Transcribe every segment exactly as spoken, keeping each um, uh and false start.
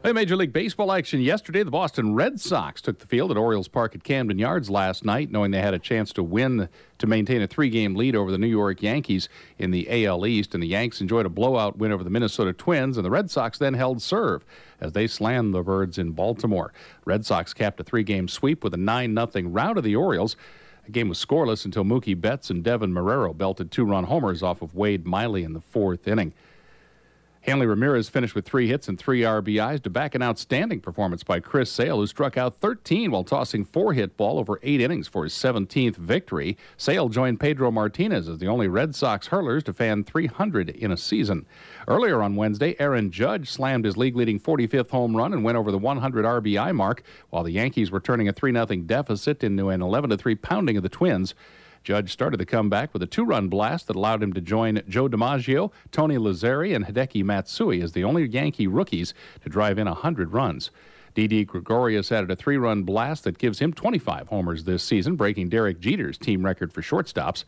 In Major League Baseball action yesterday, the Boston Red Sox took the field at Orioles Park at Camden Yards last night, knowing they had a chance to win to maintain a three-game lead over the New York Yankees in the A L East. And the Yanks enjoyed a blowout win over the Minnesota Twins, and the Red Sox then held serve as they slammed the Birds in Baltimore. Red Sox capped a three-game sweep with a nine nothing rout of the Orioles. The game was scoreless until Mookie Betts and Devin Marrero belted two-run homers off of Wade Miley in the fourth inning. Hanley Ramirez finished with three hits and three R B Is to back an outstanding performance by Chris Sale, who struck out thirteen while tossing four hit ball over eight innings for his seventeenth victory. Sale joined Pedro Martinez as the only Red Sox hurlers to fan three hundred in a season. Earlier on Wednesday, Aaron Judge slammed his league-leading forty-fifth home run and went over the one hundred R B I mark, while the Yankees were turning a three nothing deficit into an eleven to three pounding of the Twins. Judge started the comeback with a two-run blast that allowed him to join Joe DiMaggio, Tony Lazzeri, and Hideki Matsui as the only Yankee rookies to drive in one hundred runs. Didi Gregorius added a three-run blast that gives him twenty-five homers this season, breaking Derek Jeter's team record for shortstops.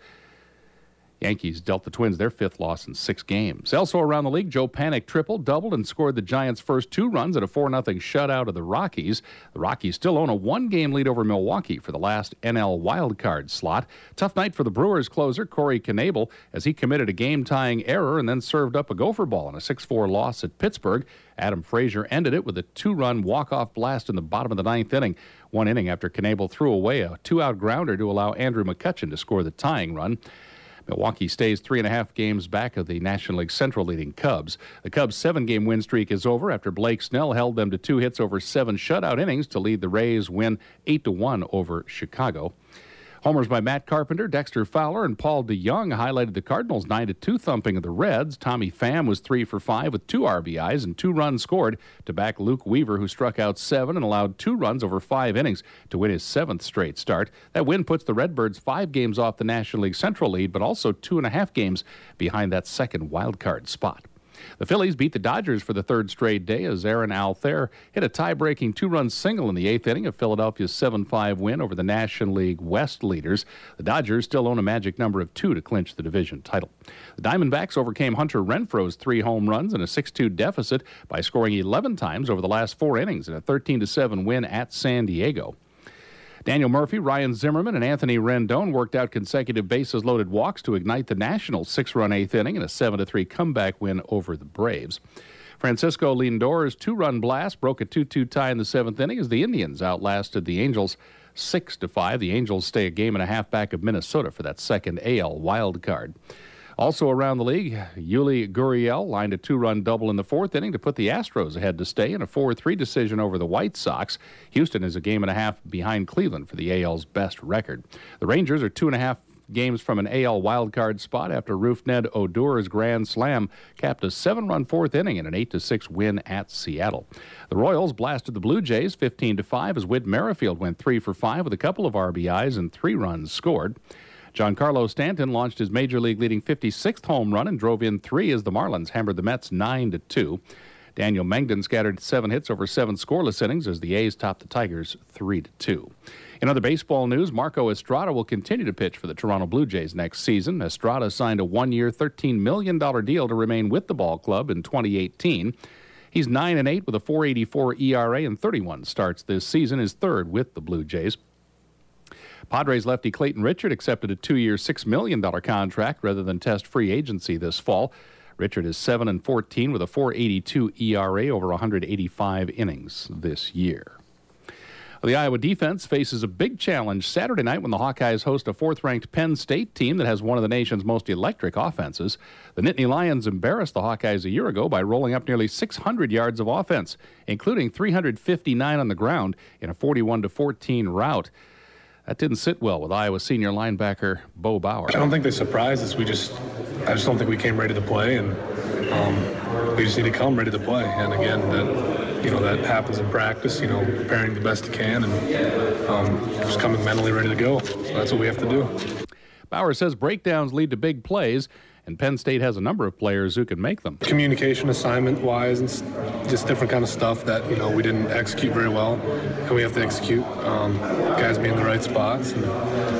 Yankees dealt the Twins their fifth loss in six games. Also around the league, Joe Panik tripled, doubled, and scored the Giants' first two runs at a four nothing shutout of the Rockies. The Rockies still own a one-game lead over Milwaukee for the last N L wildcard slot. Tough night for the Brewers closer, Corey Knebel, as he committed a game-tying error and then served up a gopher ball in a six four loss at Pittsburgh. Adam Frazier ended it with a two-run walk-off blast in the bottom of the ninth inning. One inning after Knebel threw away a two-out grounder to allow Andrew McCutchen to score the tying run. Milwaukee stays three and a half games back of the National League Central leading Cubs. The Cubs' seven-game win streak is over after Blake Snell held them to two hits over seven shutout innings to lead the Rays win eight to one over Chicago. Homers by Matt Carpenter, Dexter Fowler, and Paul DeYoung highlighted the Cardinals' nine to two thumping of the Reds. Tommy Pham was three for five with two R B Is and two runs scored to back Luke Weaver, who struck out seven and allowed two runs over five innings to win his seventh straight start. That win puts the Redbirds five games off the National League Central lead, but also two and a half games behind that second wild card spot. The Phillies beat the Dodgers for the third straight day as Aaron Altherr hit a tie-breaking two-run single in the eighth inning of Philadelphia's seven five win over the National League West leaders. The Dodgers still own a magic number of two to clinch the division title. The Diamondbacks overcame Hunter Renfroe's three home runs and a six two deficit by scoring eleven times over the last four innings in a thirteen to seven win at San Diego. Daniel Murphy, Ryan Zimmerman, and Anthony Rendon worked out consecutive bases-loaded walks to ignite the Nationals' six-run eighth inning in a seven to three comeback win over the Braves. Francisco Lindor's two-run blast broke a two two tie in the seventh inning as the Indians outlasted the Angels six to five. The Angels stay a game and a half back of Minnesota for that second A L wild card. Also around the league, Yuli Gurriel lined a two-run double in the fourth inning to put the Astros ahead to stay in a four three decision over the White Sox. Houston is a game and a half behind Cleveland for the A L's best record. The Rangers are two and a half games from an A L wildcard spot after Rougned Odor's grand slam capped a seven-run fourth inning in an eight to six win at Seattle. The Royals blasted the Blue Jays fifteen to five as Whit Merrifield went three for five with a couple of R B Is and three runs scored. Giancarlo Stanton launched his Major League leading fifty-sixth home run and drove in three as the Marlins hammered the Mets nine to two. Daniel Mengden scattered seven hits over seven scoreless innings as the A's topped the Tigers three to two. In other baseball news, Marco Estrada will continue to pitch for the Toronto Blue Jays next season. Estrada signed a one-year, thirteen million dollars deal to remain with the ball club in twenty eighteen. He's nine and eight with a four eighty-four E R A and thirty-one starts this season, his third with the Blue Jays. Padres lefty Clayton Richard accepted a two-year, six million dollars contract rather than test free agency this fall. Richard is seven and fourteen with a four eighty-two E R A over one hundred eighty-five innings this year. The Iowa defense faces a big challenge Saturday night when the Hawkeyes host a fourth-ranked Penn State team that has one of the nation's most electric offenses. The Nittany Lions embarrassed the Hawkeyes a year ago by rolling up nearly six hundred yards of offense, including three hundred fifty-nine on the ground in a forty-one to fourteen rout. That didn't sit well with Iowa senior linebacker Bo Bauer. I don't think they surprised us. We just, I just don't think we came ready to play, and um, we just need to come ready to play. And again, that you know that happens in practice. You know, preparing the best you can, and um, just coming mentally ready to go. So that's what we have to do. Bauer says breakdowns lead to big plays, and Penn State has a number of players who can make them. Communication assignment-wise and just different kind of stuff that, you know, we didn't execute very well, and we have to execute. Um, guys be in the right spots. And,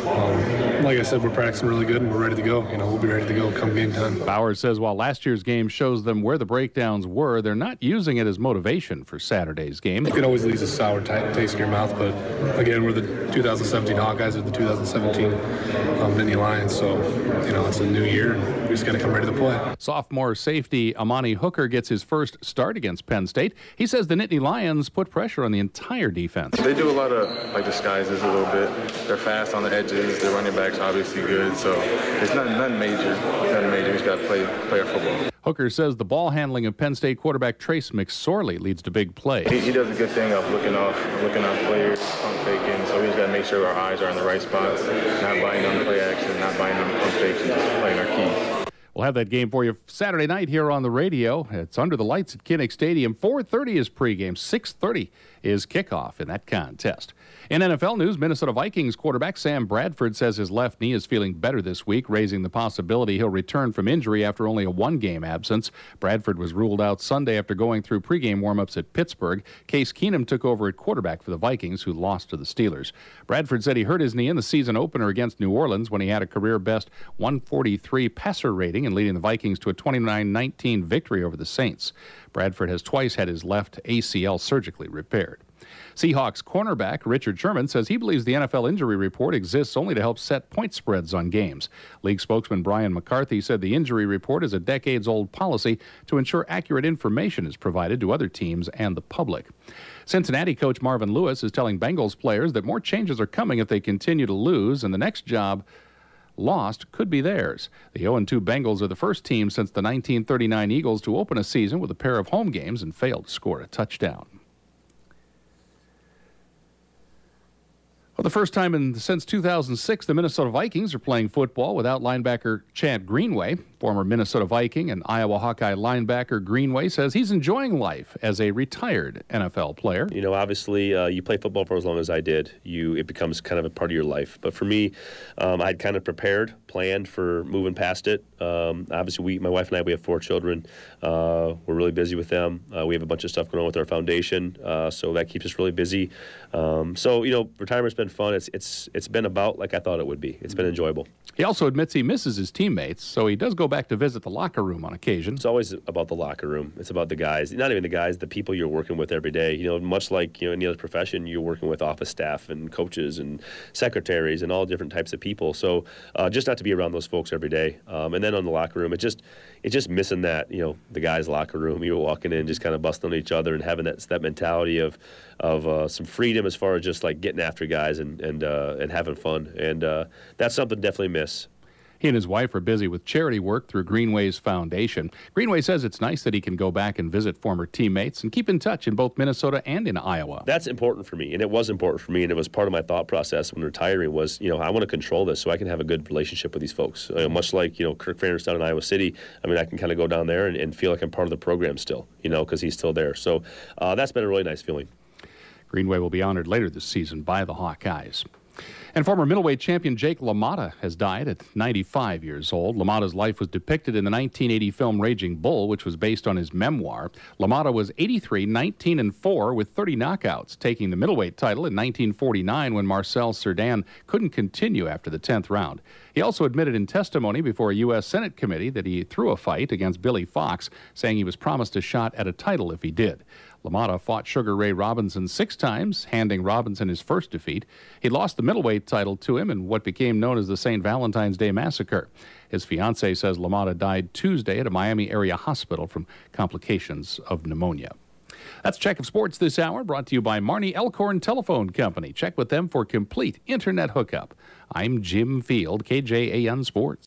um, like I said, we're practicing really good, and we're ready to go. You know, we'll be ready to go come game time. Bauer says while last year's game shows them where the breakdowns were, they're not using it as motivation for Saturday's game. It always leaves a sour t- taste in your mouth, but again, we're the two thousand seventeen Hawkeyes or the two thousand seventeen um, Nittany Lions, so, you know, it's a new year, and we just got to come ready to play. Sophomore safety Amani Hooker gets his first start against Penn State. He says the Nittany Lions put pressure on the entire defense. They do a lot of, like, disguises a little bit. They're fast on the edges. Their running backs obviously good, so it's nothing, nothing major. Nothing major. We just got to play, play our football. Hooker says the ball handling of Penn State quarterback Trace McSorley leads to big plays. He, he does a good thing of looking off, looking off players, pump faking, so we just got to make sure our eyes are in the right spots, not buying on play action, not buying on pump fakes, and just playing our keys. We'll have that game for you Saturday night here on the radio. It's under the lights at Kinnick Stadium. four thirty is pregame. six thirty is kickoff in that contest. In N F L news, Minnesota Vikings quarterback Sam Bradford says his left knee is feeling better this week, raising the possibility he'll return from injury after only a one-game absence. Bradford was ruled out Sunday after going through pregame warm-ups at Pittsburgh. Case Keenum took over at quarterback for the Vikings, who lost to the Steelers. Bradford said he hurt his knee in the season opener against New Orleans when he had a career-best one forty-three passer rating and leading the Vikings to a twenty-nine nineteen victory over the Saints. Bradford has twice had his left A C L surgically repaired. Seahawks cornerback Richard Sherman says he believes the N F L injury report exists only to help set point spreads on games. League spokesman Brian McCarthy said the injury report is a decades-old policy to ensure accurate information is provided to other teams and the public. Cincinnati coach Marvin Lewis is telling Bengals players that more changes are coming if they continue to lose, and the next job lost could be theirs. The oh and two Bengals are the first team since the nineteen thirty-nine Eagles to open a season with a pair of home games and failed to score a touchdown. For the first time in, since two thousand six, the Minnesota Vikings are playing football without linebacker Chad Greenway. Former Minnesota Viking and Iowa Hawkeye linebacker Greenway says he's enjoying life as a retired N F L player. You know, obviously, uh, you play football for as long as I did. You It becomes kind of a part of your life. But for me, um, I'd kind of prepared, planned for moving past it. Um, obviously, we, my wife and I, we have four children. Uh, we're really busy with them. Uh, we have a bunch of stuff going on with our foundation, uh, so that keeps us really busy. Um, so, you know, retirement's been fun. It's it's it's been about like I thought it would be. It's been enjoyable. He also admits he misses his teammates, so he does go back to visit the locker room on occasion. It's always about the locker room. It's about the guys, not even the guys, the people you're working with every day. You know, much like, you know, any other profession, you're working with office staff and coaches and secretaries and all different types of people. So uh, just not to be around those folks every day. Um, and then on the locker room, it just it's just missing that, you know, the guys' locker room. You're walking in, just kind of busting on each other and having that that mentality of of uh, some freedom as far as just like getting after guys and and uh, and having fun. And uh, that's something definitely miss. He and his wife are busy with charity work through Greenway's foundation. Greenway says it's nice that he can go back and visit former teammates and keep in touch in both Minnesota and in Iowa. That's important for me, and it was important for me, and it was part of my thought process when retiring was, you know, I want to control this so I can have a good relationship with these folks. Uh, much like, you know, Kirk Ferentz down in Iowa City, I mean, I can kind of go down there and, and feel like I'm part of the program still, you know, because he's still there. So uh, that's been a really nice feeling. Greenway will be honored later this season by the Hawkeyes. And former middleweight champion Jake LaMotta has died at ninety-five years old. LaMotta's life was depicted in the nineteen eighty film Raging Bull, which was based on his memoir. LaMotta was eighty-three, nineteen, and four with thirty knockouts, taking the middleweight title in nineteen forty-nine when Marcel Cerdan couldn't continue after the tenth round. He also admitted in testimony before a U S Senate committee that he threw a fight against Billy Fox, saying he was promised a shot at a title if he did. LaMotta fought Sugar Ray Robinson six times, handing Robinson his first defeat. He lost the middleweight title to him in what became known as the Saint Valentine's Day Massacre. His fiancée says LaMotta died Tuesday at a Miami area hospital from complications of pneumonia. That's Check of Sports this hour, brought to you by Marnie Elkhorn Telephone Company. Check with them for complete internet hookup. I'm Jim Field, K J A N Sports.